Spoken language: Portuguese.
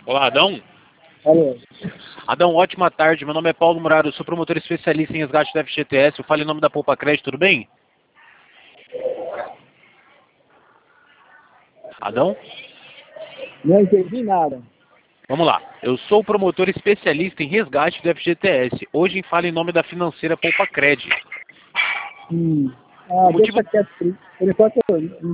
Olá, Adão. Alô. Adão, ótima tarde. Meu nome é Paulo Muraro, eu sou promotor especialista em resgate do FGTS. Eu falo em nome da Poupa Crédito, tudo bem? Adão? Não entendi nada. Vamos lá. Eu sou promotor especialista em resgate do FGTS. Hoje falo em nome da financeira Poupa Crédito. Ah, O motivo... deixa quieto. Por enquanto,